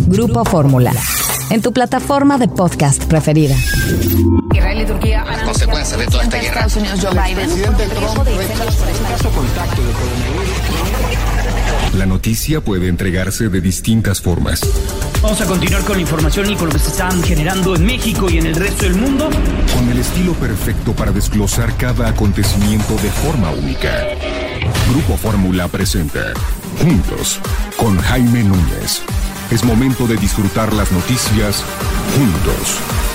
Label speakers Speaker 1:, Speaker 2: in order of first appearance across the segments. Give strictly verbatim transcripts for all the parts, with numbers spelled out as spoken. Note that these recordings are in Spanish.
Speaker 1: Grupo Fórmula, en tu plataforma de podcast preferida.
Speaker 2: Israel y Turquía han
Speaker 3: consecuencias de toda esta guerra.
Speaker 2: Estados Unidos, Joe Biden.
Speaker 4: Presidente Trump caso contacto de coronavirus.
Speaker 5: La noticia puede entregarse de distintas formas.
Speaker 6: Vamos a continuar con la información y con lo que se están generando en México y en el resto del mundo.
Speaker 5: Con el estilo perfecto para desglosar cada acontecimiento de forma única. Grupo Fórmula presenta Juntos con Jaime Núñez. Es momento de disfrutar las noticias juntos.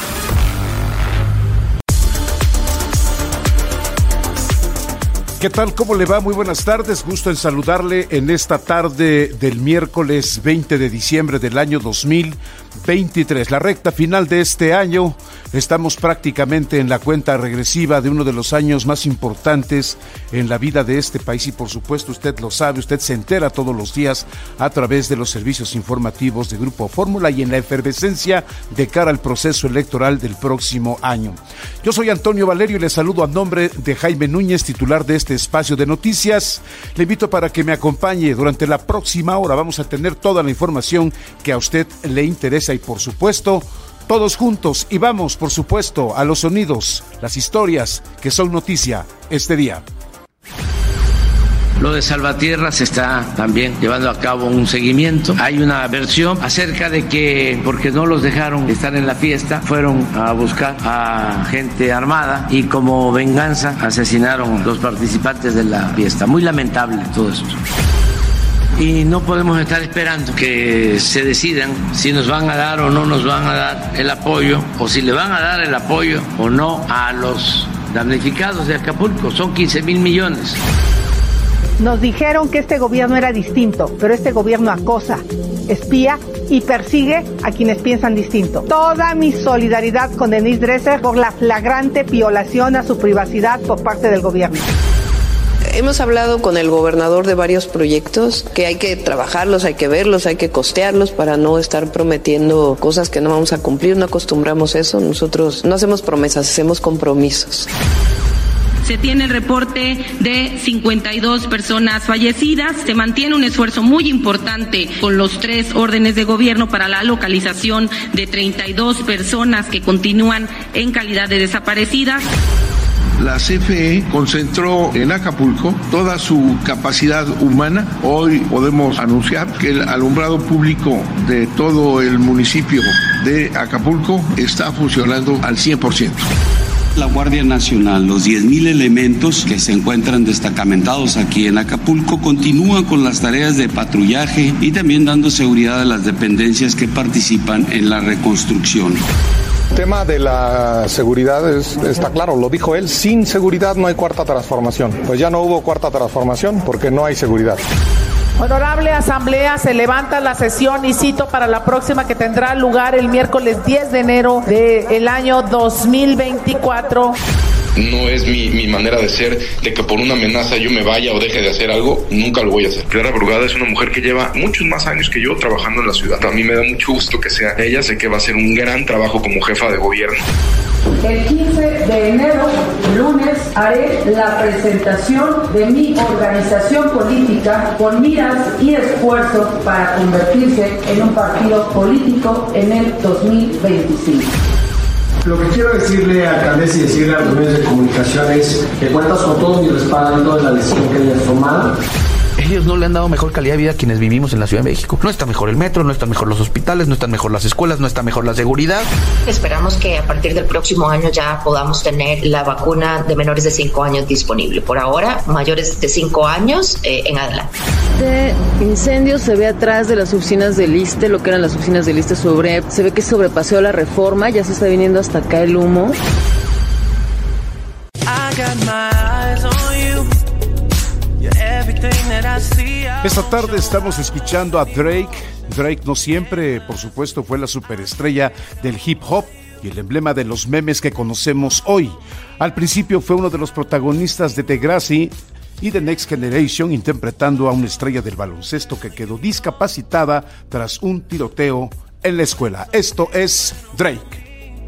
Speaker 7: ¿Qué tal? ¿Cómo le va? Muy buenas tardes. Gusto en saludarle en esta tarde del miércoles veinte de diciembre del año dos mil veintitrés. La recta final de este año. Estamos prácticamente en la cuenta regresiva de uno de los años más importantes en la vida de este país y por supuesto usted lo sabe, usted se entera todos los días a través de los servicios informativos de Grupo Fórmula y en la efervescencia de cara al proceso electoral del próximo año. Yo soy Antonio Valerio y le saludo a nombre de Jaime Núñez, titular de este espacio de noticias. Le invito para que me acompañe durante la próxima hora. Vamos a tener toda la información que a usted le interesa y por supuesto todos juntos y vamos, por supuesto, a los sonidos, las historias que son noticia este día.
Speaker 8: Lo de Salvatierra se está también llevando a cabo un seguimiento. Hay una versión acerca de que porque no los dejaron estar en la fiesta, fueron a buscar a gente armada y como venganza asesinaron a los participantes de la fiesta. Muy lamentable todo esto. Y no podemos estar esperando que se decidan si nos van a dar o no nos van a dar el apoyo, o si le van a dar el apoyo o no a los damnificados de Acapulco. Son quince mil millones.
Speaker 9: Nos dijeron que este gobierno era distinto, pero este gobierno acosa, espía y persigue a quienes piensan distinto. Toda mi solidaridad con Denise Dresser por la flagrante violación a su privacidad por parte del gobierno.
Speaker 10: Hemos hablado con el gobernador de varios proyectos que hay que trabajarlos, hay que verlos, hay que costearlos para no estar prometiendo cosas que no vamos a cumplir. No acostumbramos eso. Nosotros no hacemos promesas, hacemos compromisos.
Speaker 11: Se tiene el reporte de cincuenta y dos personas fallecidas. Se mantiene un esfuerzo muy importante con los tres órdenes de gobierno para la localización de treinta y dos personas que continúan en calidad de desaparecidas.
Speaker 12: La C F E concentró en Acapulco toda su capacidad humana. Hoy podemos anunciar que el alumbrado público de todo el municipio de Acapulco está funcionando al cien por ciento.
Speaker 13: La Guardia Nacional, los diez mil elementos que se encuentran destacamentados aquí en Acapulco, continúan con las tareas de patrullaje y también dando seguridad a las dependencias que participan en la reconstrucción.
Speaker 14: El tema de la seguridad es, está claro, lo dijo él, sin seguridad no hay cuarta transformación. Pues ya no hubo cuarta transformación porque no hay seguridad.
Speaker 15: Honorable Asamblea, se levanta la sesión y cito para la próxima que tendrá lugar el miércoles diez de enero del año dos mil veinticuatro.
Speaker 16: No es mi, mi manera de ser, de que por una amenaza yo me vaya o deje de hacer algo, nunca lo voy a hacer. Clara Brugada es una mujer que lleva muchos más años que yo trabajando en la ciudad. A mí me da mucho gusto que sea ella, sé que va a hacer un gran trabajo como jefa de gobierno.
Speaker 17: El quince de enero, lunes, haré la presentación de mi organización política con miras y esfuerzo para convertirse en un partido político en el dos mil veinticinco.
Speaker 18: Lo que quiero decirle, alcaldesa, y decirle a los medios de comunicación es que cuentas con todo mi respaldo en la decisión que hayas tomado.
Speaker 19: Ellos no le han dado mejor calidad de vida a quienes vivimos en la Ciudad de México. No está mejor el metro, no están mejor los hospitales, no están mejor las escuelas, no está mejor la seguridad.
Speaker 20: Esperamos que a partir del próximo año ya podamos tener la vacuna de menores de cinco años disponible. Por ahora, mayores de cinco años eh, en adelante.
Speaker 4: Este incendio se ve atrás de las oficinas del ISSSTE, lo que eran las oficinas del ISSSTE sobre, se ve que sobrepasó la Reforma, ya se está viniendo hasta acá el humo.
Speaker 7: Esta tarde estamos escuchando a Drake. Drake no siempre, por supuesto, fue la superestrella del hip hop y el emblema de los memes que conocemos hoy. Al principio fue uno de los protagonistas de Degrassi y The Next Generation, interpretando a una estrella del baloncesto que quedó discapacitada tras un tiroteo en la escuela. Esto es Drake.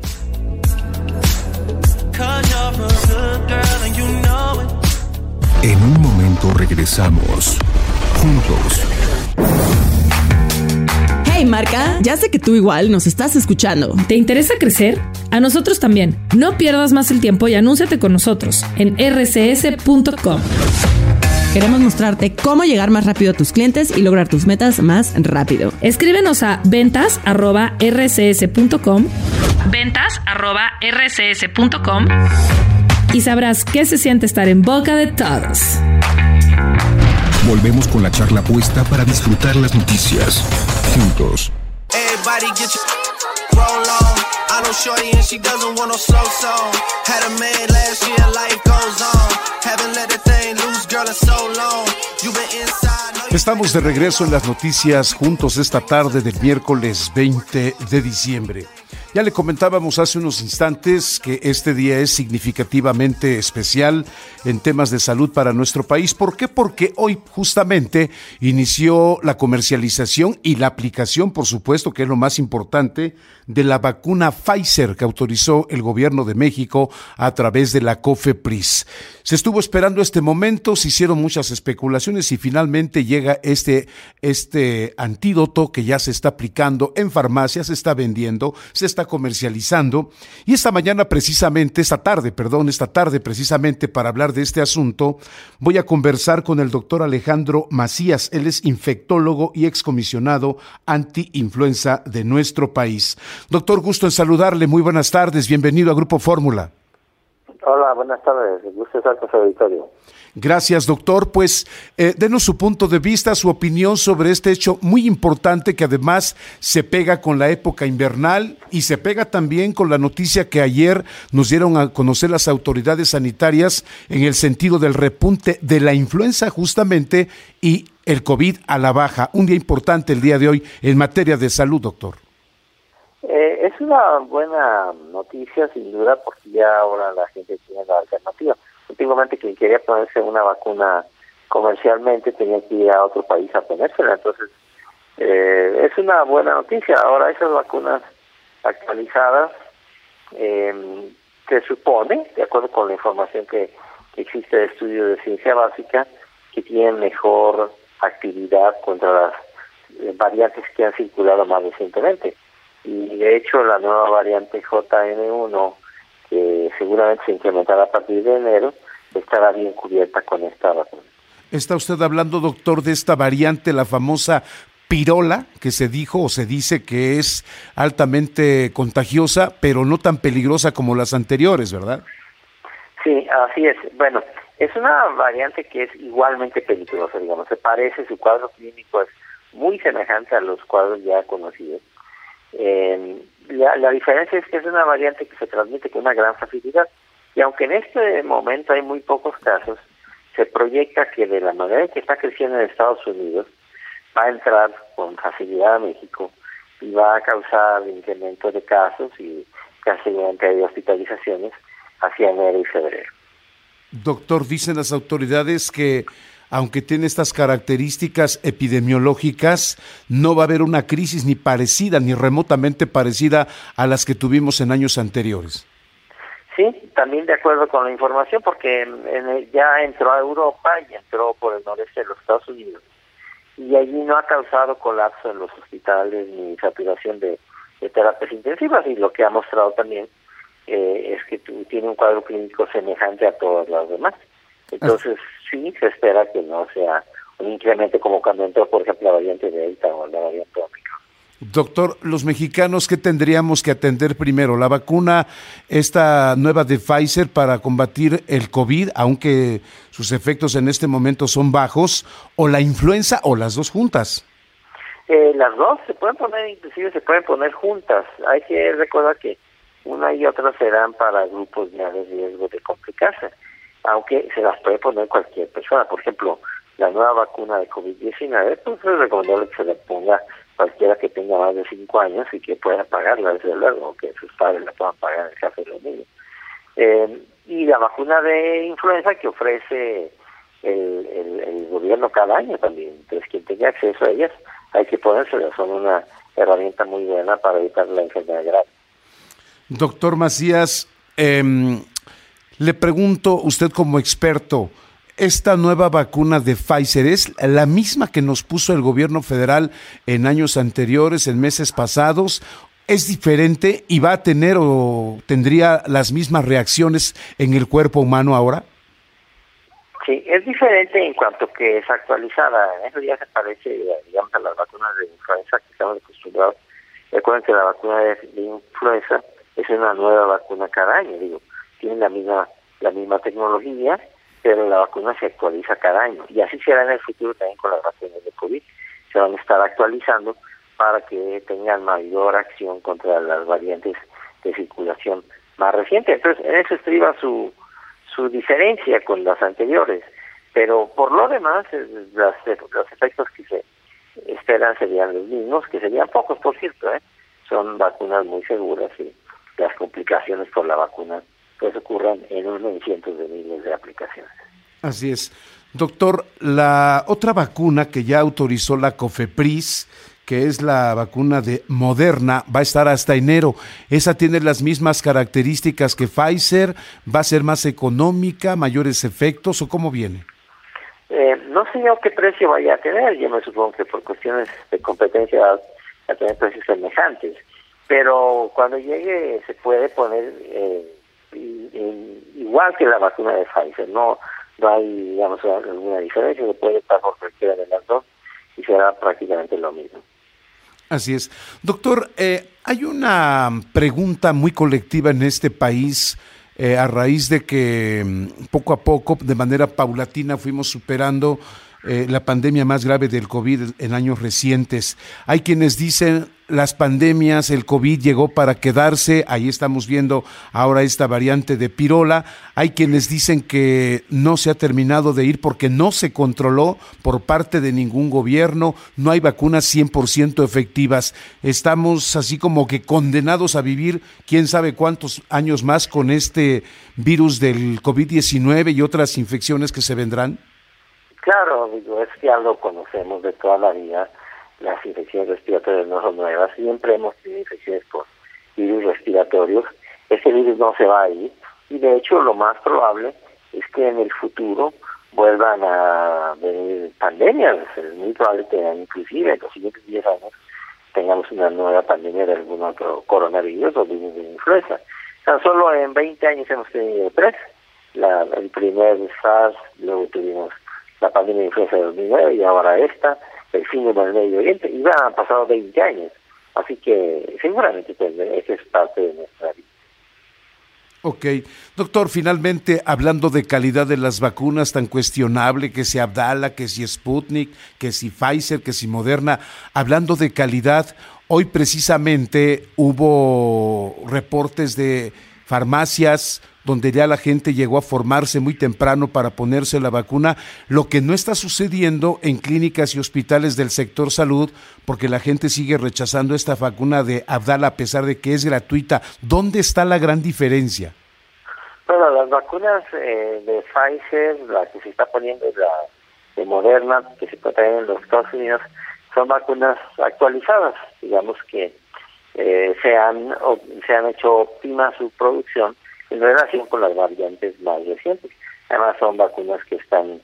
Speaker 5: En un momento regresamos juntos.
Speaker 3: Hey marca, ya sé que tú igual nos estás escuchando.
Speaker 21: ¿Te interesa crecer? A nosotros también. No pierdas más el tiempo y anúnciate con nosotros en erre ce ese punto com.
Speaker 3: Queremos mostrarte cómo llegar más rápido a tus clientes y lograr tus metas más rápido.
Speaker 21: Escríbenos a ventas arroba erre ce ese punto com, ventas arroba erre ce ese punto com y sabrás qué se siente estar en boca de todos.
Speaker 5: Volvemos con la charla puesta para disfrutar las noticias juntos.
Speaker 22: Everybody get your roll on. I know shorty and she doesn't want no slow song. Had a man last year, life goes on. Haven't let the thing loose, girl, in so long. You been inside.
Speaker 7: Estamos de regreso en las noticias juntos esta tarde del miércoles veinte de diciembre. Ya le comentábamos hace unos instantes que este día es significativamente especial en temas de salud para nuestro país. ¿Por qué? Porque hoy justamente inició la comercialización y la aplicación, por supuesto, que es lo más importante, de la vacuna Pfizer que autorizó el gobierno de México a través de la COFEPRIS. Se estuvo esperando este momento, se hicieron muchas especulaciones y finalmente llega este, este antídoto que ya se está aplicando en farmacias, se está vendiendo, se está comercializando. Y esta mañana precisamente, esta tarde, perdón, esta tarde precisamente para hablar de este asunto, voy a conversar con el doctor Alejandro Macías. Él es infectólogo y excomisionado anti-influenza de nuestro país. Doctor, gusto en saludarle, muy buenas tardes, bienvenido a Grupo Fórmula.
Speaker 23: Hola, buenas tardes, gusto estar con su auditorio.
Speaker 7: Gracias, doctor. Pues eh, denos su punto de vista, su opinión sobre este hecho muy importante que además se pega con la época invernal y se pega también con la noticia que ayer nos dieron a conocer las autoridades sanitarias en el sentido del repunte de la influenza justamente y el COVID a la baja. Un día importante el día de hoy en materia de salud, doctor.
Speaker 23: Eh, es una buena noticia, sin duda, porque ya ahora la gente tiene la alternativa. Antiguamente quien quería ponerse una vacuna comercialmente tenía que ir a otro país a ponérsela, entonces eh, es una buena noticia. Ahora esas vacunas actualizadas eh, se supone, de acuerdo con la información que, que existe de estudio de ciencia básica, que tienen mejor actividad contra las eh, variantes que han circulado más recientemente. Y de hecho la nueva variante J N uno, que seguramente se incrementará a partir de enero, estará bien cubierta con esta vacuna.
Speaker 7: ¿Está usted hablando, doctor, de esta variante, la famosa pirola, que se dijo o se dice que es altamente contagiosa, pero no tan peligrosa como las anteriores, verdad?
Speaker 23: Sí, así es. Bueno, es una variante que es igualmente peligrosa, digamos, se parece, su cuadro clínico es muy semejante a los cuadros ya conocidos. Eh, la, la diferencia es que es una variante que se transmite con una gran facilidad y aunque en este momento hay muy pocos casos, se proyecta que de la manera en que está creciendo en Estados Unidos va a entrar con facilidad a México y va a causar incremento de casos y casi de hospitalizaciones hacia enero y febrero.
Speaker 7: Doctor, dicen las autoridades que aunque tiene estas características epidemiológicas, no va a haber una crisis ni parecida, ni remotamente parecida a las que tuvimos en años anteriores.
Speaker 23: Sí, también de acuerdo con la información, porque en el, ya entró a Europa y entró por el noreste de los Estados Unidos. Y allí no ha causado colapso en los hospitales ni saturación de, de terapias intensivas, y lo que ha mostrado también eh, es que tiene un cuadro clínico semejante a todas las demás. Entonces, sí, se espera que no sea un incremento como cuando entró, por ejemplo, la variante Delta o la variante Omicron.
Speaker 7: Doctor, los mexicanos, ¿qué tendríamos que atender primero? ¿La vacuna, esta nueva de Pfizer para combatir el COVID, aunque sus efectos en este momento son bajos, o la influenza, o las dos juntas?
Speaker 23: Eh, las dos se pueden poner, inclusive se pueden poner juntas. Hay que recordar que una y otra serán para grupos ya de riesgo de complicarse, aunque se las puede poner cualquier persona. Por ejemplo, la nueva vacuna de COVID diecinueve, pues es recomendable que se la ponga cualquiera que tenga más de cinco años y que pueda pagarla, desde luego, o que sus padres la puedan pagar en el caso de los niños. Eh, y la vacuna de influenza que ofrece el, el, el gobierno cada año también. Entonces, quien tenga acceso a ellas, hay que ponérselas. Son una herramienta muy buena para evitar la enfermedad grave.
Speaker 7: Doctor Macías, eh, le pregunto, usted como experto, esta nueva vacuna de Pfizer es la misma que nos puso el gobierno federal en años anteriores, en meses pasados? ¿Es diferente y va a tener o tendría las mismas reacciones en el cuerpo humano ahora?
Speaker 23: Sí, es diferente en cuanto que es actualizada. Eso ya se parece, digamos, a las vacunas de influenza que estamos acostumbrados. Recuerden que la vacuna de, de influenza es una nueva vacuna cada año, digo, tiene la misma la misma tecnología, pero la vacuna se actualiza cada año. Y así será en el futuro también con las vacunas de COVID. Se van a estar actualizando para que tengan mayor acción contra las variantes de circulación más recientes. Entonces, en eso estriba su su diferencia con las anteriores, pero por lo demás las, los efectos que se esperan serían los mismos, que serían pocos, por cierto, ¿eh? Son vacunas muy seguras y las complicaciones por la vacuna pues ocurran en uno en cientos de miles de aplicaciones.
Speaker 7: Así es. Doctor, la otra vacuna que ya autorizó la COFEPRIS, que es la vacuna de Moderna, va a estar hasta enero. ¿Esa tiene las mismas características que Pfizer? ¿Va a ser más económica, mayores efectos o cómo viene?
Speaker 23: Eh, no sé yo qué precio vaya a tener. Yo me supongo que por cuestiones de competencia va a tener precios semejantes. Pero cuando llegue se puede poner eh, igual que la vacuna de Pfizer. No, no hay, digamos, alguna diferencia. Se puede estar por cualquiera de las dos y será prácticamente lo mismo.
Speaker 7: Así es. Doctor, eh, hay una pregunta muy colectiva en este país eh, a raíz de que poco a poco, de manera paulatina, fuimos superando eh, la pandemia más grave del COVID en años recientes. Hay quienes dicen las pandemias, el COVID llegó para quedarse, ahí estamos viendo ahora esta variante de Pirola. Hay quienes dicen que no se ha terminado de ir porque no se controló por parte de ningún gobierno, no hay vacunas cien por ciento efectivas. Estamos así como que condenados a vivir quién sabe cuántos años más con este virus del COVID diecinueve y otras infecciones que se vendrán.
Speaker 23: Claro, digo, es que ya lo conocemos de toda la vida. Las infecciones respiratorias no son nuevas, siempre hemos tenido infecciones por virus respiratorios. Este virus no se va a ir y de hecho lo más probable es que en el futuro vuelvan a venir pandemias. Es muy probable que inclusive en los siguientes diez años tengamos una nueva pandemia de algún otro coronavirus o virus de influenza. Tan solo en veinte años hemos tenido tres. La, el primer SARS, luego tuvimos la pandemia de influenza de dos mil nueve y ahora esta, el fin del Medio Oriente, y ya han pasado veinte años, así que seguramente pues, esa es parte de nuestra vida.
Speaker 7: Ok. Doctor, finalmente, hablando de calidad de las vacunas tan cuestionable, que si Abdala, que si Sputnik, que si Pfizer, que si Moderna, hablando de calidad, hoy precisamente hubo reportes de farmacias donde ya la gente llegó a formarse muy temprano para ponerse la vacuna, lo que no está sucediendo en clínicas y hospitales del sector salud, porque la gente sigue rechazando esta vacuna de Abdala a pesar de que es gratuita. ¿Dónde está la gran diferencia?
Speaker 23: Bueno, las vacunas eh, de Pfizer, la que se está poniendo la de Moderna, que se traen en los Estados Unidos, son vacunas actualizadas, digamos que eh, se han o, se han hecho óptima su producción en relación con las variantes más recientes. Además son vacunas que están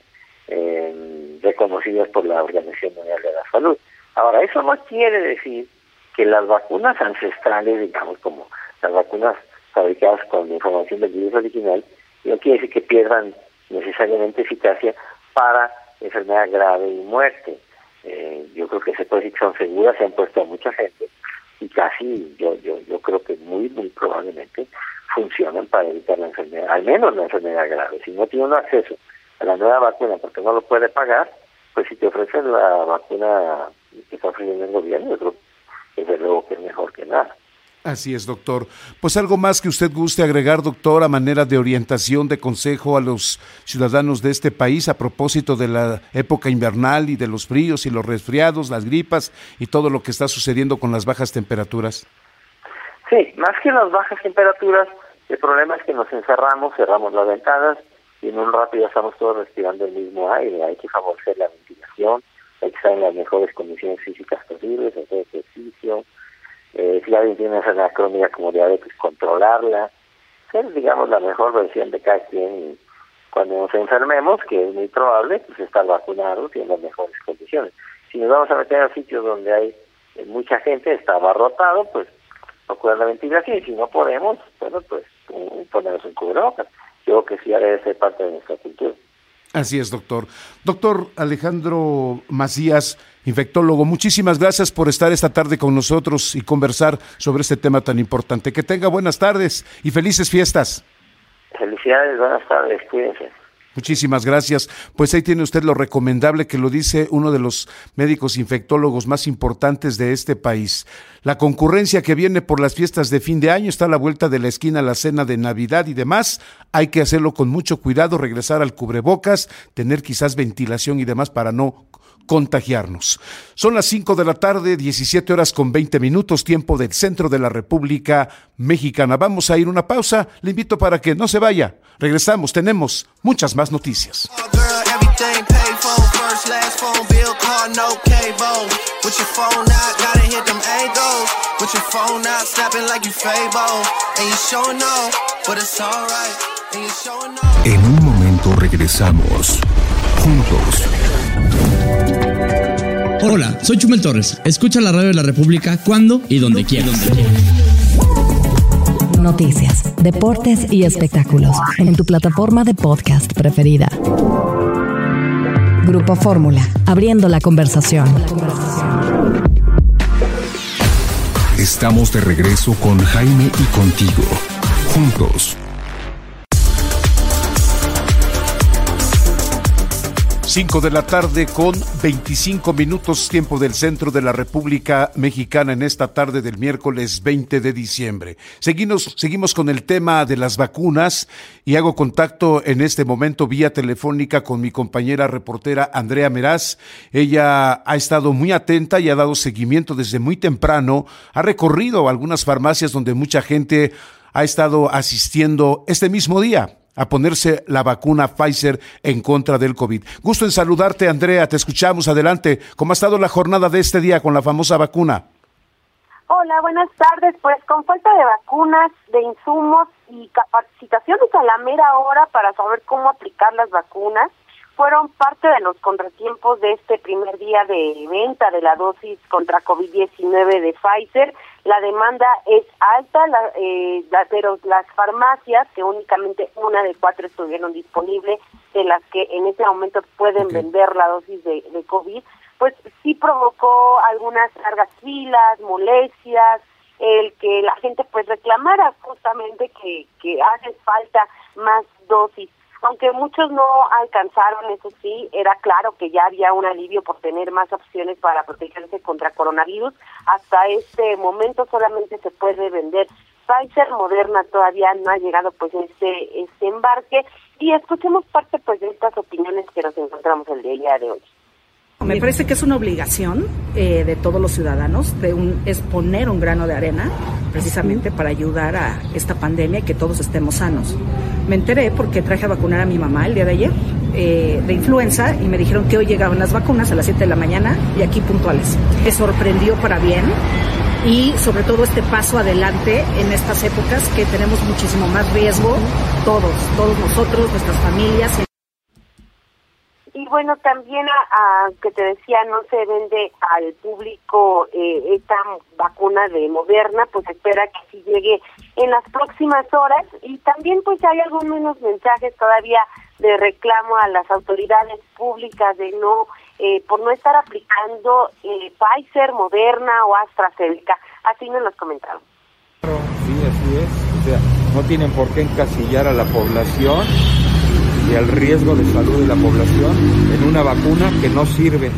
Speaker 23: eh, reconocidas por la Organización Mundial de la Salud. Ahora, eso no quiere decir que las vacunas ancestrales, digamos, como las vacunas fabricadas con información del virus original, no quiere decir que pierdan necesariamente eficacia para enfermedad grave y muerte. Eh, yo creo que se puede decir que son seguras, se han puesto a mucha gente y casi, yo yo yo creo que muy, muy probablemente funcionan para evitar la enfermedad, al menos la enfermedad grave. Si no tiene un acceso a la nueva vacuna porque no lo puede pagar, pues si te ofrecen la vacuna que está ofreciendo el gobierno, yo creo que desde luego que es mejor que nada.
Speaker 7: Así es, doctor. Pues algo más que usted guste agregar, doctor, a manera de orientación, de consejo a los ciudadanos de este país a propósito de la época invernal y de los fríos y los resfriados, las gripas y todo lo que está sucediendo con las bajas temperaturas.
Speaker 23: Sí, más que las bajas temperaturas, el problema es que nos encerramos, cerramos las ventanas y en un rato ya estamos todos respirando el mismo aire. Hay que favorecer la ventilación, hay que estar en las mejores condiciones físicas posibles, hacer ejercicio. Eh, si alguien tiene una enfermedad crónica como diabetes, controlarla, ser, digamos, la mejor versión de cada quien y, cuando nos enfermemos, que es muy probable, pues estar vacunados y en las mejores condiciones. Si nos vamos a meter a sitios donde hay eh, mucha gente, está abarrotado, pues procurar la ventilación, y si no podemos, bueno, pues um, ponernos un cubrebocas. Yo creo que sí debe ser parte de nuestra cultura.
Speaker 7: Así es, doctor. Doctor Alejandro Macías, infectólogo, muchísimas gracias por estar esta tarde con nosotros y conversar sobre este tema tan importante. Que tenga buenas tardes y felices fiestas.
Speaker 23: Felicidades, buenas tardes, cuídense.
Speaker 7: Muchísimas gracias. Pues ahí tiene usted lo recomendable que lo dice uno de los médicos infectólogos más importantes de este país. La concurrencia que viene por las fiestas de fin de año está a la vuelta de la esquina, la cena de Navidad y demás. Hay que hacerlo con mucho cuidado, regresar al cubrebocas, tener quizás ventilación y demás para no contagiarnos. Son las cinco de la tarde, diecisiete horas con veinte minutos, tiempo del centro de la República Mexicana. Vamos a ir a una pausa. Le invito para que no se vaya. Regresamos, tenemos muchas más noticias.
Speaker 5: En un momento regresamos. Juntos.
Speaker 1: Hola, soy Chumel Torres. Escucha la radio de la República cuando y donde quieras.
Speaker 2: Noticias, deportes y espectáculos en tu plataforma de podcast preferida. Grupo Fórmula, abriendo la conversación.
Speaker 5: Estamos de regreso con Jaime y contigo. Juntos.
Speaker 7: Cinco de la tarde con veinticinco minutos, tiempo del centro de la República Mexicana en esta tarde del miércoles veinte de diciembre. Seguimos, seguimos con el tema de las vacunas y hago contacto en este momento vía telefónica con mi compañera reportera Andrea Meraz. Ella ha estado muy atenta y ha dado seguimiento desde muy temprano. Ha recorrido algunas farmacias donde mucha gente ha estado asistiendo este mismo día a ponerse la vacuna Pfizer en contra del COVID. Gusto en saludarte, Andrea, te escuchamos, adelante. ¿Cómo ha estado la jornada de este día con la famosa vacuna?
Speaker 6: Hola, buenas tardes. Pues con falta de vacunas, de insumos y capacitaciones a la mera hora para saber cómo aplicar las vacunas, fueron parte de los contratiempos de este primer día de venta de la dosis contra COVID diecinueve de Pfizer. La demanda es alta, la, eh, la, pero las farmacias, que únicamente una de cuatro estuvieron disponibles, de las que en este momento pueden okay. vender la dosis de, de COVID, pues sí provocó algunas largas filas, molestias, el que la gente pues reclamara justamente que, que hace falta más dosis. Aunque muchos no alcanzaron, eso sí, era claro que ya había un alivio por tener más opciones para protegerse contra coronavirus. Hasta este momento solamente se puede vender Pfizer, Moderna todavía no ha llegado pues este, este embarque. Y escuchemos parte pues de estas opiniones que nos encontramos el día de hoy.
Speaker 24: Me parece que es una obligación eh, de todos los ciudadanos, de un, es poner un grano de arena precisamente para ayudar a esta pandemia y que todos estemos sanos. Me enteré porque traje a vacunar a mi mamá el día de ayer eh, de influenza y me dijeron que hoy llegaban las vacunas a las siete de la mañana y aquí puntuales. Me sorprendió para bien y sobre todo este paso adelante en estas épocas que tenemos muchísimo más riesgo, todos, todos nosotros, nuestras familias.
Speaker 6: Y bueno, también, a, a, que te decía, no se vende al público eh, esta vacuna de Moderna, pues espera que sí llegue en las próximas horas. Y también pues hay algunos mensajes todavía de reclamo a las autoridades públicas de no, eh, por no estar aplicando eh, Pfizer, Moderna o AstraZeneca. Así nos los comentaron.
Speaker 25: Sí, así es. O sea, no tienen por qué encasillar a la población y al riesgo de salud de la población en una vacuna que no sirve.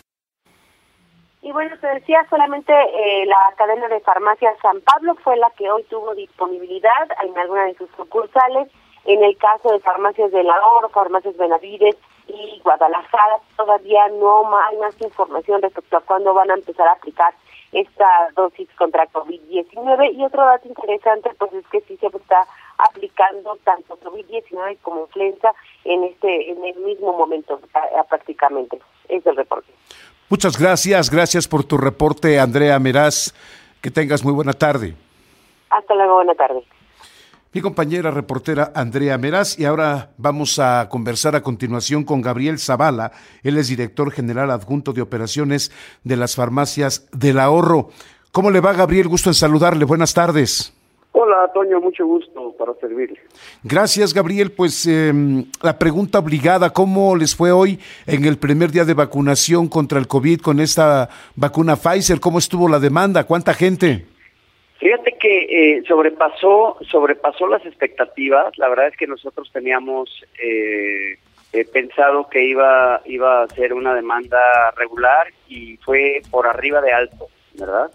Speaker 6: Y bueno, te decía, solamente eh, la cadena de farmacias San Pablo fue la que hoy tuvo disponibilidad en alguna de sus sucursales. En el caso de farmacias de La Oro, farmacias Benavides y Guadalajara, todavía no hay más información respecto a cuándo van a empezar a aplicar esta dosis contra COVID diecinueve. Y otro dato interesante pues es que sí se está aplicando tanto COVID diecinueve como influenza en este en el mismo momento a, a prácticamente. Es el reporte.
Speaker 7: Muchas gracias, gracias por tu reporte, Andrea Meraz. Que tengas muy buena tarde.
Speaker 6: Hasta luego, buena tarde.
Speaker 7: mi compañera reportera Andrea Meraz, y ahora vamos a conversar a continuación con Gabriel Zavala. Él es director general adjunto de operaciones de las farmacias del ahorro. ¿Cómo le va, Gabriel? Gusto en saludarle. Buenas tardes.
Speaker 8: Hola, Toño, mucho gusto para servirle.
Speaker 7: Gracias, Gabriel. Pues eh, la pregunta obligada, ¿cómo les fue hoy en el primer día de vacunación contra el COVID con esta vacuna Pfizer? ¿Cómo estuvo la demanda? ¿Cuánta gente?
Speaker 8: Fíjate que eh, sobrepasó sobrepasó las expectativas. La verdad es que nosotros teníamos eh, eh, pensado que iba iba a ser una demanda regular y fue por arriba de alto, ¿verdad?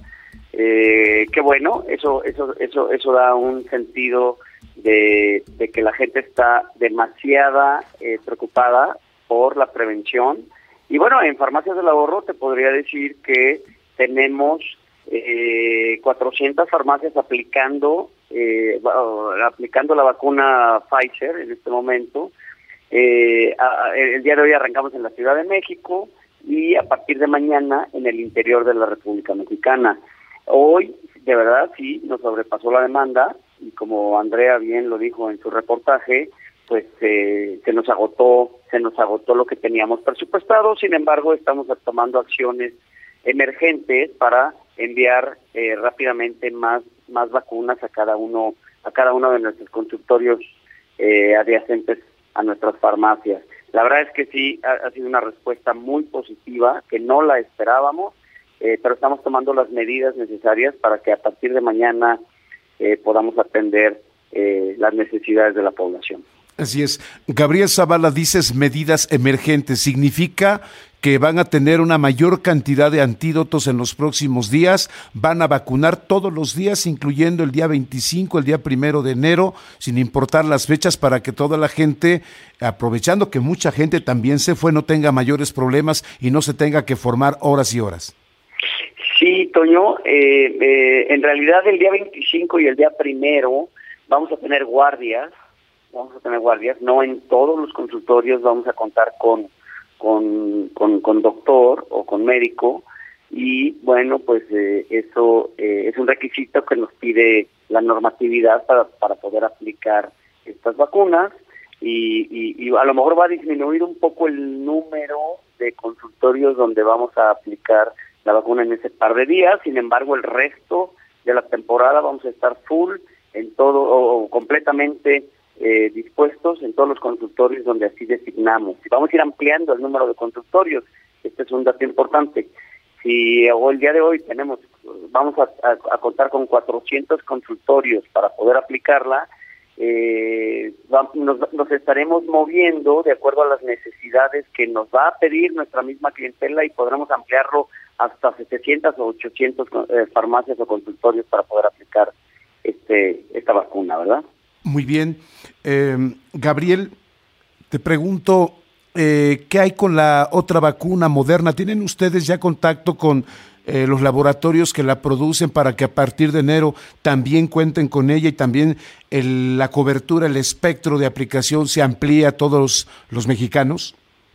Speaker 8: Eh, qué bueno, eso eso eso eso da un sentido de, de que la gente está demasiada eh, preocupada por la prevención. Y bueno, en Farmacias del Ahorro te podría decir que tenemos eh, cuatrocientas farmacias aplicando eh, aplicando la vacuna Pfizer en este momento. Eh, a, el día de hoy arrancamos en la Ciudad de México y a partir de mañana en el interior de la República Mexicana. Hoy, de verdad, sí, nos sobrepasó la demanda y como Andrea bien lo dijo en su reportaje, pues eh, se nos agotó, se nos agotó lo que teníamos presupuestado. Sin embargo, estamos tomando acciones emergentes para enviar eh, rápidamente más más vacunas a cada uno a cada uno de nuestros consultorios eh, adyacentes a nuestras farmacias. La verdad es que sí ha, ha sido una respuesta muy positiva que no la esperábamos. Eh, pero estamos tomando las medidas necesarias para que a partir de mañana eh, podamos atender eh, las necesidades de la población.
Speaker 7: Así es. Gabriel Zavala, dices medidas emergentes. ¿Significa que van a tener una mayor cantidad de antídotos en los próximos días? ¿Van a vacunar todos los días, incluyendo el día veinticinco, el día primero de enero, sin importar las fechas, para que toda la gente, aprovechando que mucha gente también se fue, no tenga mayores problemas y no se tenga que formar horas y horas?
Speaker 8: Sí, Toño, eh, eh, en realidad el día veinticinco y el día primero vamos a tener guardias, vamos a tener guardias, no en todos los consultorios vamos a contar con con, con, con doctor o con médico y bueno, pues eh, eso eh, es un requisito que nos pide la normatividad para, para poder aplicar estas vacunas y, y, y a lo mejor va a disminuir un poco el número de consultorios donde vamos a aplicar la vacuna en ese par de días. Sin embargo, el resto de la temporada vamos a estar full en todo o, o completamente eh, dispuestos en todos los consultorios donde así designamos. Vamos a ir ampliando el número de consultorios. Este es un dato importante. Si hoy, el día de hoy tenemos, vamos a, a, a contar con cuatrocientos consultorios para poder aplicarla, eh, va, nos, nos estaremos moviendo de acuerdo a las necesidades que nos va a pedir nuestra misma clientela y podremos ampliarlo hasta setecientas o ochocientas eh, farmacias o consultorios para poder aplicar este esta vacuna, ¿verdad?
Speaker 7: Muy bien. Eh, Gabriel, te pregunto, eh, ¿qué hay con la otra vacuna Moderna? ¿Tienen ustedes ya contacto con eh, los laboratorios que la producen para que a partir de enero también cuenten con ella y también el, la cobertura, el espectro de aplicación se amplíe a todos los, los mexicanos?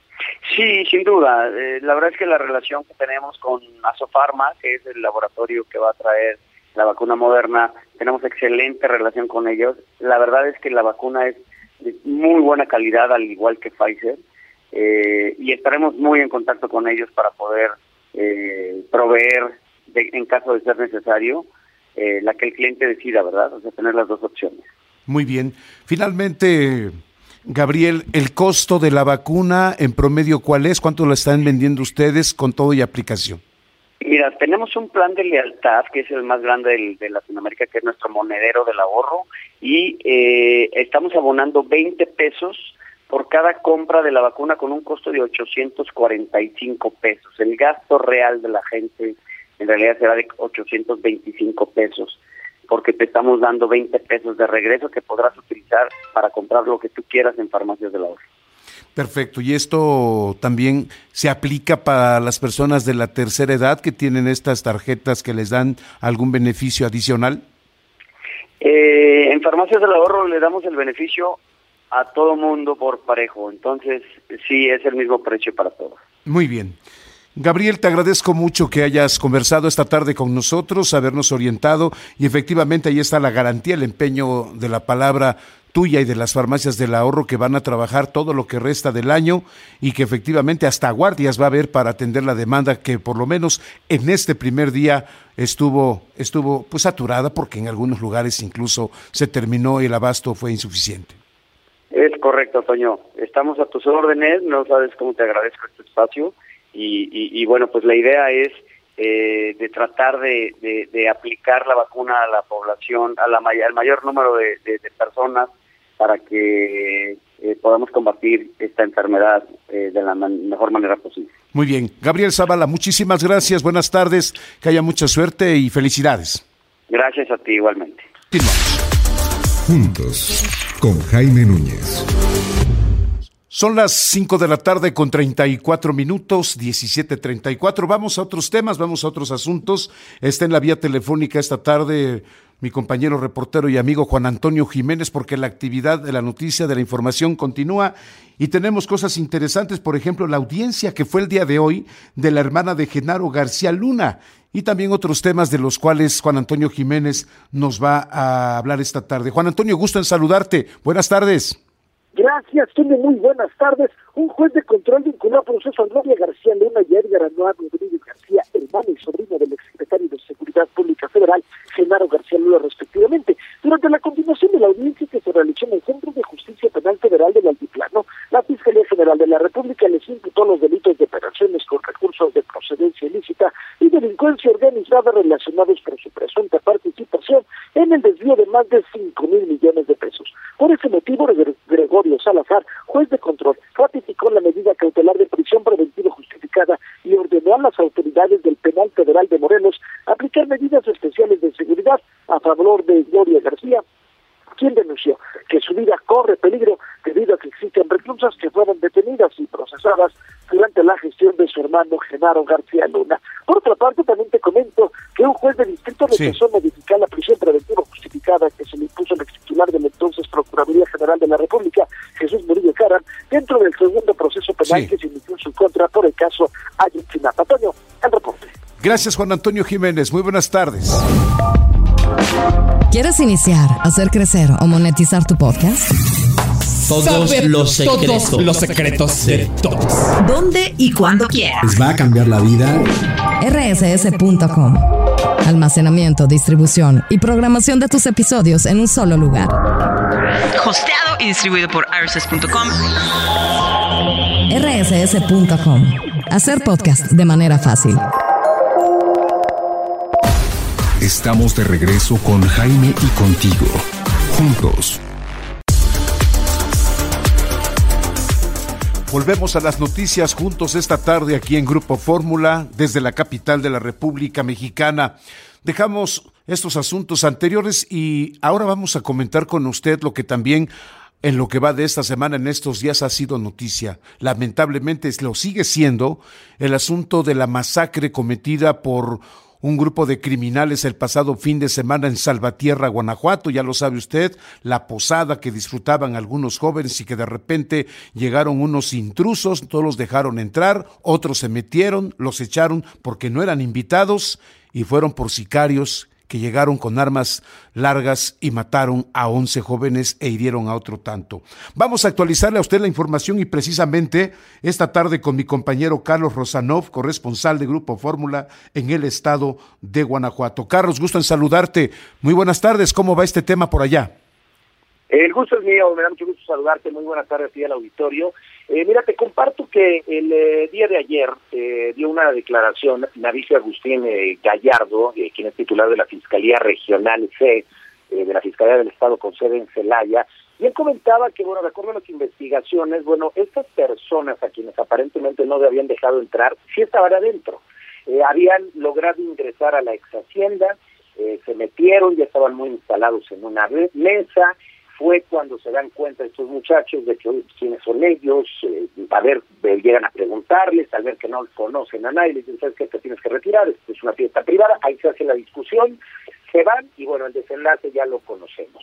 Speaker 8: Sí, sin duda. Eh, la verdad es que la relación que tenemos con Asofarma, que es el laboratorio que va a traer la vacuna Moderna, tenemos excelente relación con ellos. La verdad es que la vacuna es de muy buena calidad, al igual que Pfizer, eh, y estaremos muy en contacto con ellos para poder eh, proveer, de, en caso de ser necesario, eh, la que el cliente decida, ¿verdad? O sea, tener las dos opciones.
Speaker 7: Muy bien. Finalmente, Gabriel, ¿el costo de la vacuna en promedio cuál es? ¿Cuánto la están vendiendo ustedes con todo y aplicación?
Speaker 8: Mira, tenemos un plan de lealtad que es el más grande del, de Latinoamérica, que es nuestro monedero del ahorro, y eh, estamos abonando veinte pesos por cada compra de la vacuna con un costo de ochocientos cuarenta y cinco pesos. El gasto real de la gente en realidad será de ochocientos veinticinco pesos, porque te estamos dando veinte pesos de regreso que podrás utilizar para comprar lo que tú quieras en Farmacias del Ahorro.
Speaker 7: Perfecto. ¿Y esto también se aplica para las personas de la tercera edad que tienen estas tarjetas que les dan algún beneficio adicional?
Speaker 8: Eh, en Farmacias del Ahorro le damos el beneficio a todo mundo por parejo, entonces sí es el mismo precio para todos.
Speaker 7: Muy bien. Gabriel, te agradezco mucho que hayas conversado esta tarde con nosotros, habernos orientado y efectivamente ahí está la garantía, el empeño de la palabra tuya y de las farmacias del ahorro que van a trabajar todo lo que resta del año y que efectivamente hasta guardias va a haber para atender la demanda que por lo menos en este primer día estuvo estuvo pues saturada porque en algunos lugares incluso se terminó y el abasto fue insuficiente.
Speaker 8: Es correcto, Toño. Estamos a tus órdenes, no sabes cómo te agradezco este espacio. Y, y, y bueno, pues la idea es eh, de tratar de, de, de aplicar la vacuna a la población, a la may- al mayor número de, de, de personas para que eh, podamos combatir esta enfermedad eh, de la man- mejor manera posible.
Speaker 7: Muy bien. Gabriel Zavala, muchísimas gracias, buenas tardes, que haya mucha suerte y felicidades.
Speaker 8: Gracias a ti igualmente.
Speaker 5: Juntos, con Jaime Núñez.
Speaker 7: Son las cinco de la tarde con treinta y cuatro minutos, diecisiete treinta y cuatro. Vamos a otros temas, vamos a otros asuntos. Está en la vía telefónica esta tarde mi compañero reportero y amigo Juan Antonio Jiménez, porque la actividad de la noticia, de la información continúa y tenemos cosas interesantes. Por ejemplo, la audiencia que fue el día de hoy de la hermana de Genaro García Luna y también otros temas de los cuales Juan Antonio Jiménez nos va a hablar esta tarde. Juan Antonio, gusto en saludarte. Buenas tardes.
Speaker 9: Gracias, Toño, muy buenas tardes. Un juez de control vinculó a proceso a Gloria García Luna y a Edgar Anuar Rodríguez García, hermano y sobrino del exsecretario de Seguridad Pública Federal, Genaro García Luna, respectivamente. Durante la continuación de la audiencia que se realizó en el Centro de Justicia Penal Federal del Altiplano, la Fiscalía General de la República les imputó los delitos de operaciones con recursos de procedencia ilícita y delincuencia organizada relacionados por su presunta participación en el desvío de más de cinco mil millones de pesos. Por ese motivo, Gregorio Salazar, juez de control, ratificó la medida cautelar de prisión preventiva justificada y ordenó a las autoridades del Penal Federal de Morelos aplicar medidas especiales de seguridad a favor de Gloria García, quien denunció que su vida corre peligro debido a que existen reclusas que fueron detenidas y procesadas durante la gestión de su hermano Genaro García Luna. Por otra parte, también te comento que un juez de distrito rechazó sí. modificar la prisión preventiva justificada que se le impuso al extitular de la entonces Procuraduría General de la República, Jesús Murillo Caram, dentro del segundo proceso penal sí. que se inició en su contra por el caso Ayotzinapa. Antonio, el reporte.
Speaker 7: Gracias, Juan Antonio Jiménez. Muy buenas tardes.
Speaker 2: ¿Quieres iniciar, hacer crecer o monetizar tu podcast?
Speaker 1: Todos
Speaker 2: Saber
Speaker 1: los secretos.
Speaker 2: todos
Speaker 1: los secretos de todos.
Speaker 2: ¿Dónde y cuándo quieras?
Speaker 1: ¿Les va a cambiar la vida?
Speaker 2: R S S punto com. Almacenamiento, distribución y programación de tus episodios en un solo lugar.
Speaker 3: Hosteado y distribuido por R S S punto com.
Speaker 2: R S S punto com. Hacer podcast de manera fácil.
Speaker 5: Estamos de regreso con Jaime y contigo. Juntos.
Speaker 7: Volvemos a las noticias juntos esta tarde aquí en Grupo Fórmula desde la capital de la República Mexicana. Dejamos estos asuntos anteriores y ahora vamos a comentar con usted lo que también en lo que va de esta semana, en estos días, ha sido noticia. Lamentablemente lo sigue siendo el asunto de la masacre cometida por un grupo de criminales el pasado fin de semana en Salvatierra, Guanajuato. Ya lo sabe usted, la posada que disfrutaban algunos jóvenes y que de repente llegaron unos intrusos, todos los dejaron entrar, otros se metieron, los echaron porque no eran invitados y fueron por sicarios que llegaron con armas largas y mataron a once jóvenes e hirieron a otro tanto. Vamos a actualizarle a usted la información y precisamente esta tarde con mi compañero Carlos Rosanov, corresponsal de Grupo Fórmula en el estado de Guanajuato. Carlos, gusto en saludarte. Muy buenas tardes. ¿Cómo va este tema por allá?
Speaker 10: El gusto es mío, me da mucho gusto saludarte. Muy buenas tardes aquí al auditorio. Eh, mira, te comparto que el eh, día de ayer eh, dio una declaración Navicio Agustín eh, Gallardo, eh, quien es titular de la Fiscalía Regional C, eh, de la Fiscalía del Estado con sede en Celaya, y él comentaba que, bueno, de acuerdo a las investigaciones, bueno, estas personas a quienes aparentemente no le habían dejado entrar, sí estaban adentro. Eh, habían logrado ingresar a la ex hacienda, eh, se metieron, ya estaban muy instalados en una mesa. Fue cuando se dan cuenta estos muchachos de que hoy quiénes son ellos, eh, a ver, eh, llegan a preguntarles, al ver que no conocen a nadie, les dicen, ¿sabes qué? Te tienes que retirar, esto es una fiesta privada, ahí se hace la discusión, se van y bueno, el desenlace ya lo conocemos.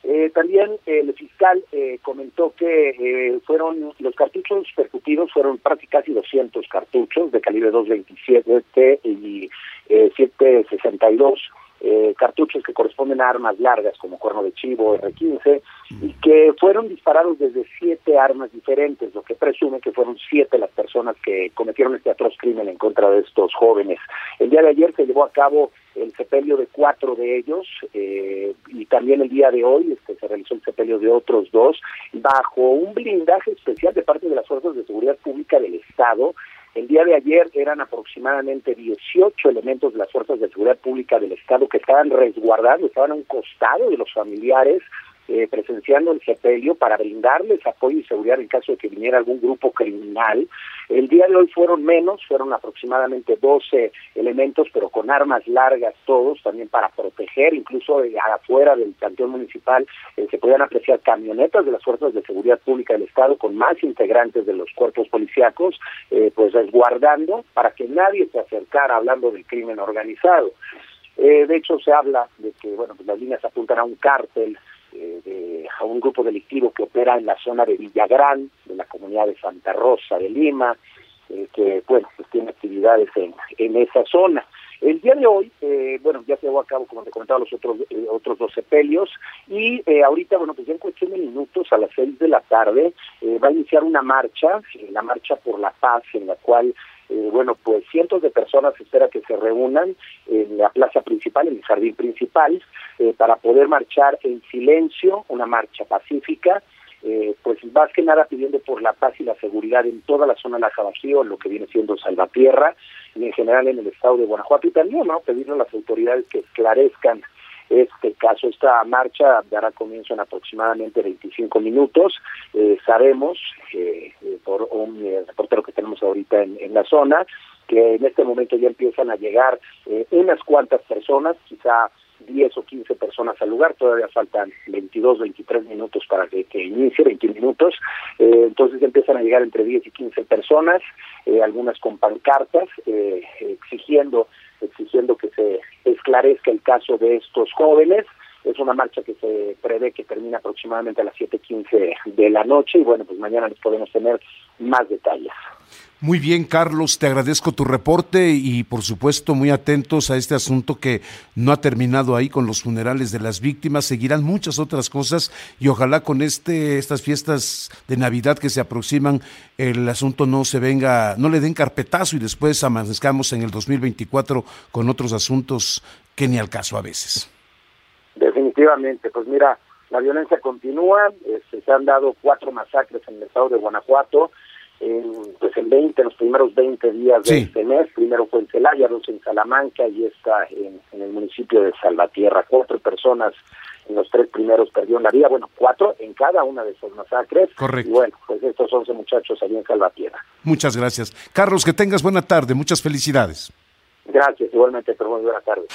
Speaker 10: Eh, también eh, el fiscal eh, comentó que eh, fueron los cartuchos percutidos fueron casi doscientos cartuchos de calibre dos veintisiete y eh, siete sesenta y dos. Eh, cartuchos que corresponden a armas largas como cuerno de chivo, erre quince, y que fueron disparados desde siete armas diferentes, lo que presume que fueron siete las personas que cometieron este atroz crimen en contra de estos jóvenes. El día de ayer se llevó a cabo el sepelio de cuatro de ellos, eh, y también el día de hoy este, se realizó el sepelio de otros dos, bajo un blindaje especial de parte de las Fuerzas de Seguridad Pública del Estado. El día de ayer eran aproximadamente dieciocho elementos de las Fuerzas de Seguridad Pública del Estado que estaban resguardando, estaban a un costado de los familiares, eh, presenciando el sepelio para brindarles apoyo y seguridad en caso de que viniera algún grupo criminal. El día de hoy fueron menos, fueron aproximadamente doce elementos, pero con armas largas todos, también para proteger, incluso eh, afuera del panteón municipal eh, se podían apreciar camionetas de las Fuerzas de Seguridad Pública del Estado con más integrantes de los cuerpos policíacos, eh, pues resguardando para que nadie se acercara hablando del crimen organizado. Eh, de hecho se habla de que bueno, pues las líneas apuntan a un cártel, eh, de, a un grupo delictivo que opera en la zona de Villagrán, de la comunidad de Santa Rosa de Lima, eh, que bueno, pues tiene actividades en, en esa zona. El día de hoy, eh, bueno, ya se llevó a cabo, como te comentaba, los otros eh, otros dos sepelios, y eh, ahorita, bueno, pues ya en cuestión de minutos, a las seis de la tarde, eh, va a iniciar una marcha, eh, la Marcha por la Paz, en la cual, eh, bueno, pues cientos de personas se espera que se reúnan en la plaza principal, en el jardín principal, eh, para poder marchar en silencio, una marcha pacífica, Eh, pues más que nada pidiendo por la paz y la seguridad en toda la zona de Laja Bajío, lo que viene siendo Salvatierra, y en general en el estado de Guanajuato, y también, ¿no?, pedirle a las autoridades que esclarezcan este caso. Esta marcha dará comienzo en aproximadamente veinticinco minutos. Eh, sabemos, eh, eh, por un eh, reportero que tenemos ahorita en, en la zona, que en este momento ya empiezan a llegar eh, unas cuantas personas, quizá diez o quince personas al lugar, todavía faltan veintidós, veintitrés minutos para que, que inicie, veinte minutos, eh, entonces empiezan a llegar entre diez y quince personas, eh, algunas con pancartas, eh, exigiendo, exigiendo que se esclarezca el caso de estos jóvenes. Es una marcha que se prevé que termina aproximadamente a las siete quince de la noche, y bueno, pues mañana les podemos tener más detalles.
Speaker 7: Muy bien, Carlos, te agradezco tu reporte y por supuesto muy atentos a este asunto que no ha terminado ahí con los funerales de las víctimas. Seguirán muchas otras cosas y ojalá con este estas fiestas de Navidad que se aproximan el asunto no se venga, no le den carpetazo y después amanezcamos en el dos mil veinticuatro con otros asuntos que ni al caso a veces.
Speaker 10: Definitivamente, pues mira, la violencia continúa, este, se han dado cuatro masacres en el estado de Guanajuato, en, pues en veinte, en los primeros veinte días de sí. este mes. Primero fue en Celaya, dos en Salamanca y esta en, en el municipio de Salvatierra. Cuatro personas en los tres primeros perdieron la vida, bueno, cuatro en cada una de esas masacres.
Speaker 7: Correcto.
Speaker 10: Y bueno, pues estos once muchachos allí en Salvatierra.
Speaker 7: Muchas gracias. Carlos, que tengas buena tarde, muchas felicidades.
Speaker 10: Gracias, igualmente, pero muy buena tarde.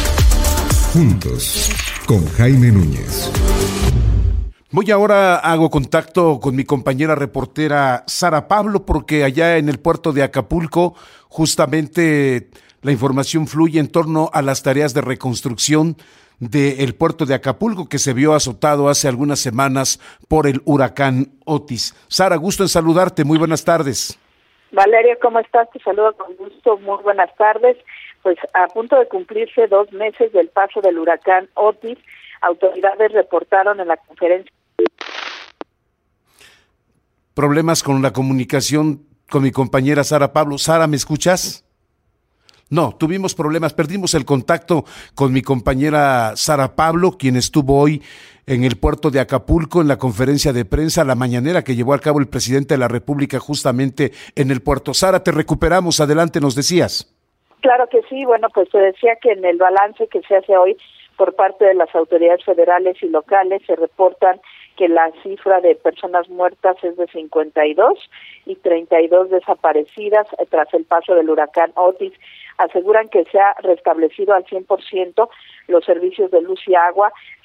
Speaker 5: Juntos, con Jaime Núñez.
Speaker 7: Voy ahora, hago contacto con mi compañera reportera Sara Pablo, porque allá en el puerto de Acapulco, justamente la información fluye en torno a las tareas de reconstrucción del puerto de Acapulco, que se vio azotado hace algunas semanas por el huracán Otis. Sara, gusto en saludarte, muy buenas tardes.
Speaker 11: Valeria, ¿cómo estás? Te saludo con gusto, muy buenas tardes. Pues a punto de cumplirse dos meses del paso del huracán Otis, autoridades reportaron en la conferencia.
Speaker 7: Problemas con la comunicación con mi compañera Sara Pablo. Sara, ¿me escuchas? No, tuvimos problemas, perdimos el contacto con mi compañera Sara Pablo, quien estuvo hoy en el puerto de Acapulco en la conferencia de prensa, la mañanera que llevó a cabo el presidente de la República justamente en el puerto. Sara, te recuperamos, adelante, nos decías.
Speaker 11: Claro que sí, bueno, pues te decía que en el balance que se hace hoy por parte de las autoridades federales y locales se reportan que la cifra de personas muertas es de cincuenta y dos y treinta y dos desaparecidas tras el paso del huracán Otis. Aseguran que se ha restablecido al cien por ciento los servicios de luz y agua,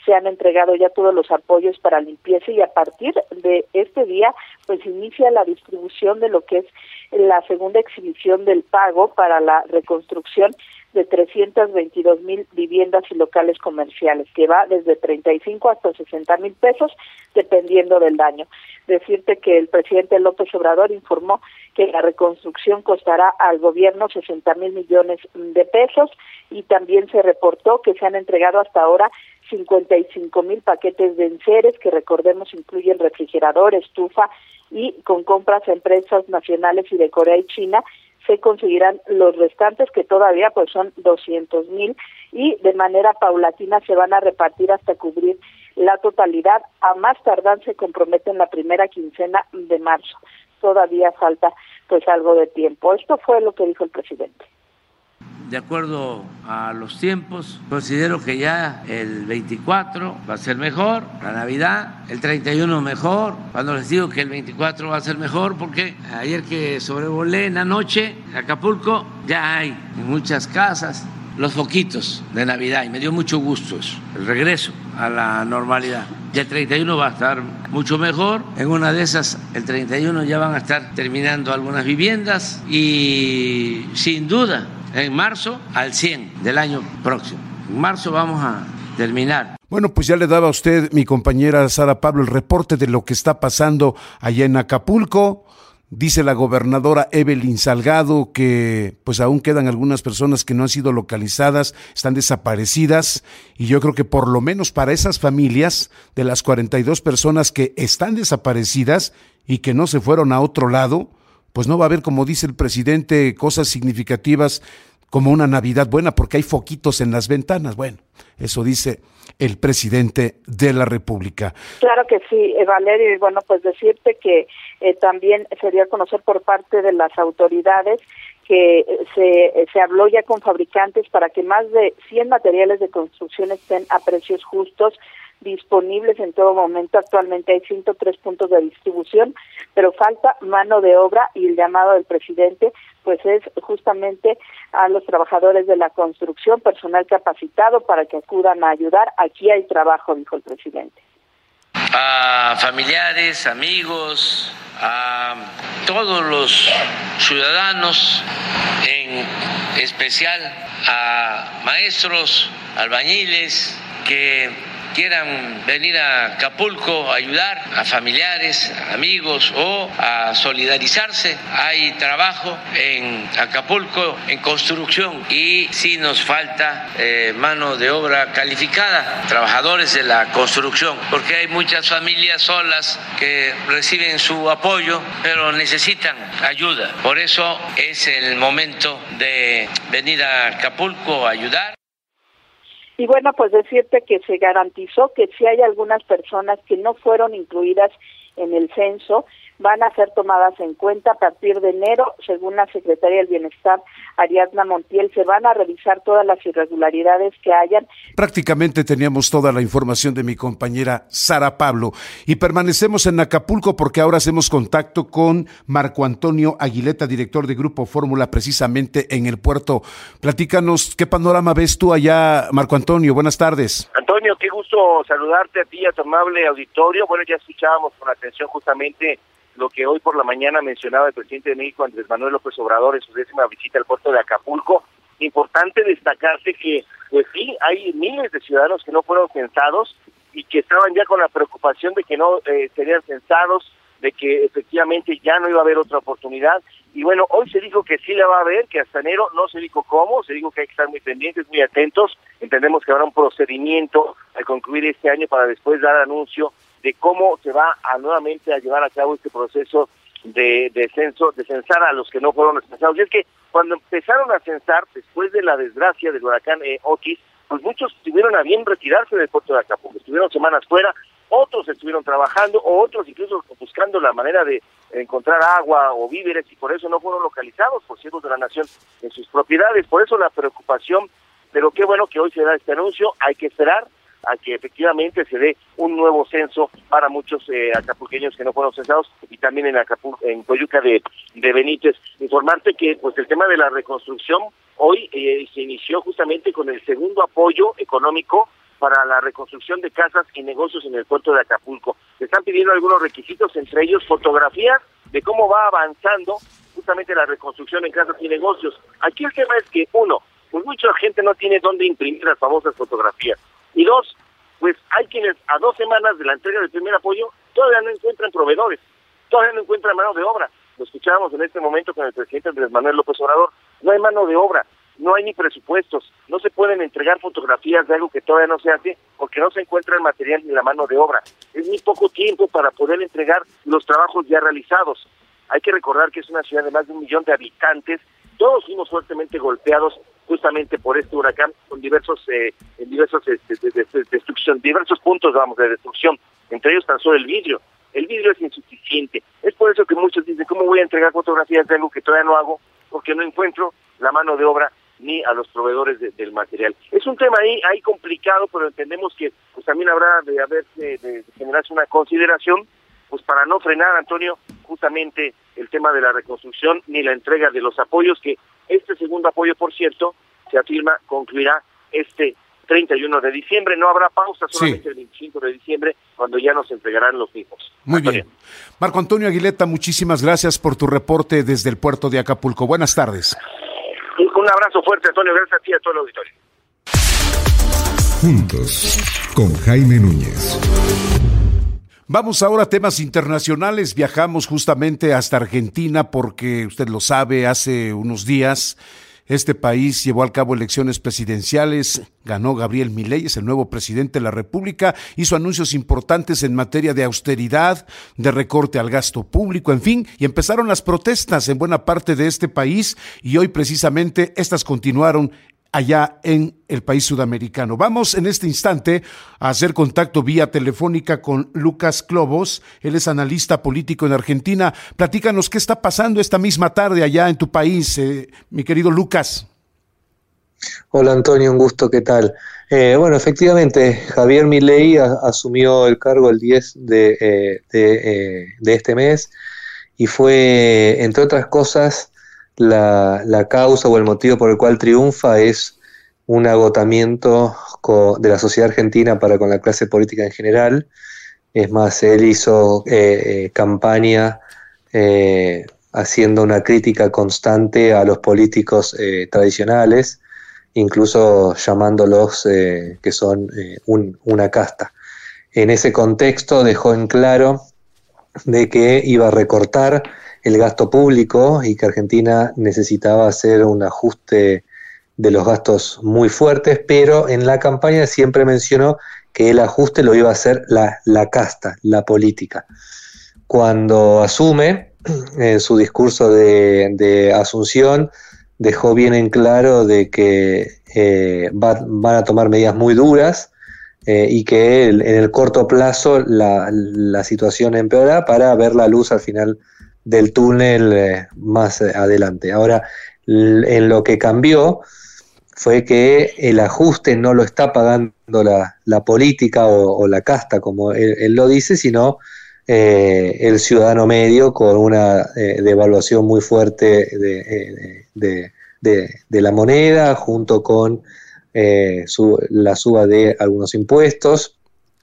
Speaker 11: se han entregado ya todos los apoyos para limpieza y a partir de este día pues inicia la distribución de lo que es la segunda exhibición del pago para la reconstrucción de trescientas veintidós mil viviendas y locales comerciales, que va desde treinta y cinco hasta sesenta mil pesos, dependiendo del daño. Decirte que el presidente López Obrador informó que la reconstrucción costará al gobierno sesenta mil millones de pesos y también se reportó que se han entregado hasta ahora cincuenta y cinco mil paquetes de enseres, que recordemos incluyen refrigerador, estufa, y con compras a empresas nacionales y de Corea y China se conseguirán los restantes, que todavía pues son doscientos mil, y de manera paulatina se van a repartir hasta cubrir la totalidad. A más tardar se compromete en la primera quincena de marzo. Todavía falta pues algo de tiempo. Esto fue lo que dijo el presidente.
Speaker 12: De acuerdo a los tiempos, considero que ya el veinticuatro va a ser mejor, la Navidad, el treinta y uno mejor. Cuando les digo que el veinticuatro va a ser mejor, porque ayer que sobrevolé en la noche Acapulco, ya hay en muchas casas los foquitos de Navidad y me dio mucho gusto eso, el regreso a la normalidad. Y el treinta y uno va a estar mucho mejor. En una de esas, el treinta y uno ya van a estar terminando algunas viviendas y sin duda en marzo al cien del año próximo. En marzo vamos a terminar.
Speaker 7: Bueno, pues ya le daba a usted, mi compañera Sara Pablo, el reporte de lo que está pasando allá en Acapulco. Dice la gobernadora Evelyn Salgado que pues aún quedan algunas personas que no han sido localizadas, están desaparecidas, y yo creo que por lo menos para esas familias, de las cuarenta y dos personas que están desaparecidas y que no se fueron a otro lado, pues no va a haber, como dice el presidente, cosas significativas como una Navidad buena, porque hay foquitos en las ventanas. Bueno, eso dice el presidente de la República.
Speaker 11: Claro que sí, Valerio, y bueno, pues decirte que eh, también se dio a conocer por parte de las autoridades que se, se habló ya con fabricantes para que más de cien materiales de construcción estén a precios justos, disponibles en todo momento. Actualmente hay ciento tres puntos de distribución, pero falta mano de obra, y el llamado del presidente pues es justamente a los trabajadores de la construcción, personal capacitado para que acudan a ayudar. Aquí hay trabajo, dijo el presidente.
Speaker 12: A familiares, amigos, a todos los ciudadanos, en especial a maestros, albañiles que quieran venir a Acapulco a ayudar, a familiares, amigos, o a solidarizarse. Hay trabajo en Acapulco, en construcción, y sí nos falta eh, mano de obra calificada, trabajadores de la construcción, porque hay muchas familias solas que reciben su apoyo, pero necesitan ayuda. Por eso es el momento de venir a Acapulco a ayudar.
Speaker 11: Y bueno, pues decirte que se garantizó que si hay algunas personas que no fueron incluidas en el censo, van a ser tomadas en cuenta a partir de enero. Según la Secretaría del Bienestar, Ariadna Montiel, se van a revisar todas las irregularidades que hayan.
Speaker 7: Prácticamente teníamos toda la información de mi compañera Sara Pablo, y permanecemos en Acapulco porque ahora hacemos contacto con Marco Antonio Aguileta, director de Grupo Fórmula, precisamente en el puerto. Platícanos, ¿qué panorama ves tú allá, Marco Antonio? Buenas tardes.
Speaker 10: Antonio, qué gusto saludarte a ti, a tu amable auditorio. Bueno, ya escuchábamos con atención justamente lo que hoy por la mañana mencionaba el presidente de México, Andrés Manuel López Obrador, en su décima visita al puerto de Acapulco. Importante destacarse que, pues sí, hay miles de ciudadanos que no fueron censados y que estaban ya con la preocupación de que no eh, serían censados, de que efectivamente ya no iba a haber otra oportunidad. Y bueno, hoy se dijo que sí la va a haber, que hasta enero, no se dijo cómo, se dijo que hay que estar muy pendientes, muy atentos. Entendemos que habrá un procedimiento al concluir este año para después dar anuncio de cómo se va a nuevamente a llevar a cabo este proceso de, de censo, de censar a los que no fueron censados. Y es que cuando empezaron a censar, después de la desgracia del huracán eh, Otis, pues muchos tuvieron a bien retirarse del puerto de Acapulco, estuvieron semanas fuera, otros estuvieron trabajando, o otros incluso buscando la manera de encontrar agua o víveres, y por eso no fueron localizados por ciegos de la nación en sus propiedades. Por eso la preocupación, pero qué bueno que hoy se da este anuncio. Hay que esperar a que efectivamente se dé un nuevo censo para muchos eh, acapulqueños que no fueron censados, y también en Acapulco, en Coyuca de, de Benítez. Informarte que pues el tema de la reconstrucción hoy eh, se inició justamente con el segundo apoyo económico para la reconstrucción de casas y negocios en el puerto de Acapulco. Se están pidiendo algunos requisitos, entre ellos fotografías de cómo va avanzando justamente la reconstrucción en casas y negocios. Aquí el tema es que, uno, pues mucha gente no tiene dónde imprimir las famosas fotografías. Y dos, pues hay quienes a dos semanas de la entrega del primer apoyo todavía no encuentran proveedores, todavía no encuentran mano de obra. Lo escuchábamos en este momento con el presidente Andrés Manuel López Obrador. No hay mano de obra, no hay ni presupuestos, no se pueden entregar fotografías de algo que todavía no se hace porque no se encuentra el material ni la mano de obra. Es muy poco tiempo para poder entregar los trabajos ya realizados. Hay que recordar que es una ciudad de más de un millón de habitantes. Todos fuimos fuertemente golpeados justamente por este huracán con diversos eh, en diversos este, de, de, de destrucción, diversos puntos vamos de destrucción. Entre ellos tan solo el vidrio. El vidrio es insuficiente. Es por eso que muchos dicen, ¿cómo voy a entregar fotografías de algo que todavía no hago? Porque no encuentro la mano de obra ni a los proveedores de, del material. Es un tema ahí, ahí complicado, pero entendemos que pues también habrá de haber de, de generarse una consideración, pues para no frenar, Antonio, justamente el tema de la reconstrucción ni la entrega de los apoyos, que este segundo apoyo, por cierto, se afirma concluirá este treinta y uno de diciembre. No habrá pausa, solamente sí. El veinticinco de diciembre, cuando ya nos entregarán los mismos.
Speaker 7: Muy
Speaker 10: Antonio.
Speaker 7: bien. Marco Antonio Aguileta, muchísimas gracias por tu reporte desde el puerto de Acapulco. Buenas tardes.
Speaker 10: Un abrazo fuerte, Antonio. Gracias a ti y a todo el auditorio.
Speaker 5: Juntos, con Jaime Núñez.
Speaker 7: Vamos ahora a temas internacionales. Viajamos justamente hasta Argentina porque, usted lo sabe, hace unos días este país llevó a cabo elecciones presidenciales, ganó Gabriel Milei, es el nuevo presidente de la República, hizo anuncios importantes en materia de austeridad, de recorte al gasto público, en fin, y empezaron las protestas en buena parte de este país y hoy precisamente estas continuaron allá en el país sudamericano. Vamos en este instante a hacer contacto vía telefónica con Lucas Clobos, él es analista político en Argentina. Platícanos qué está pasando esta misma tarde allá en tu país, eh, mi querido Lucas.
Speaker 13: Hola Antonio, un gusto, ¿qué tal? Eh, bueno, efectivamente, Javier Milei a, asumió el cargo el diez de, eh, de, eh, de este mes y fue, entre otras cosas, La, la causa o el motivo por el cual triunfa es un agotamiento co, de la sociedad argentina para con la clase política en general. Es más, él hizo eh, eh, campaña eh, haciendo una crítica constante a los políticos eh, tradicionales, incluso llamándolos eh, que son eh, un, una casta. En ese contexto dejó en claro de que iba a recortar el gasto público y que Argentina necesitaba hacer un ajuste de los gastos muy fuertes, pero en la campaña siempre mencionó que el ajuste lo iba a hacer la, la casta, la política. Cuando asume, en su discurso de, de Asunción, dejó bien en claro de que eh, va, van a tomar medidas muy duras eh, y que el, en el corto plazo la, la situación empeorará para ver la luz al final del túnel eh, más eh, adelante. Ahora, l- en lo que cambió fue que el ajuste no lo está pagando la, la política o, o la casta, como él, él lo dice, sino eh, el ciudadano medio con una eh, devaluación muy fuerte de, de, de, de la moneda, junto con eh, su, la suba de algunos impuestos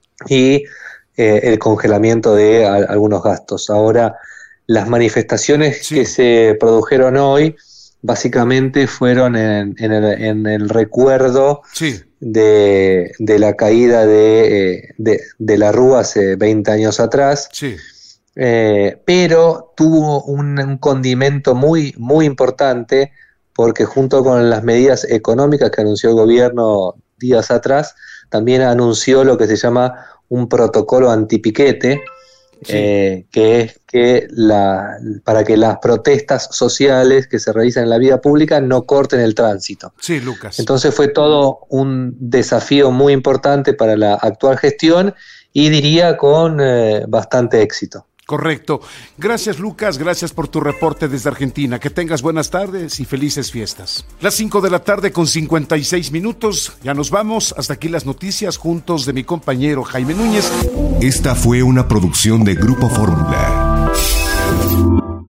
Speaker 13: y eh, el congelamiento de a, algunos gastos. Ahora, las manifestaciones sí. que se produjeron hoy básicamente fueron en, en, el, en el recuerdo sí. de, de la caída de, de, de la Rúa hace veinte años atrás, sí. eh, pero tuvo un, un condimento muy, muy importante porque junto con las medidas económicas que anunció el gobierno días atrás, también anunció lo que se llama un protocolo antipiquete, Sí. Eh, que es que la, para que las protestas sociales que se realizan en la vida pública no corten el tránsito.
Speaker 7: Sí, Lucas.
Speaker 13: Entonces fue todo un desafío muy importante para la actual gestión y diría con eh, bastante éxito.
Speaker 7: Correcto. Gracias, Lucas. Gracias por tu reporte desde Argentina. Que tengas buenas tardes y felices fiestas. Las cinco de la tarde con cincuenta y seis minutos. Ya nos vamos. Hasta aquí las noticias juntos de mi compañero Jaime Núñez.
Speaker 5: Esta fue una producción de Grupo Fórmula.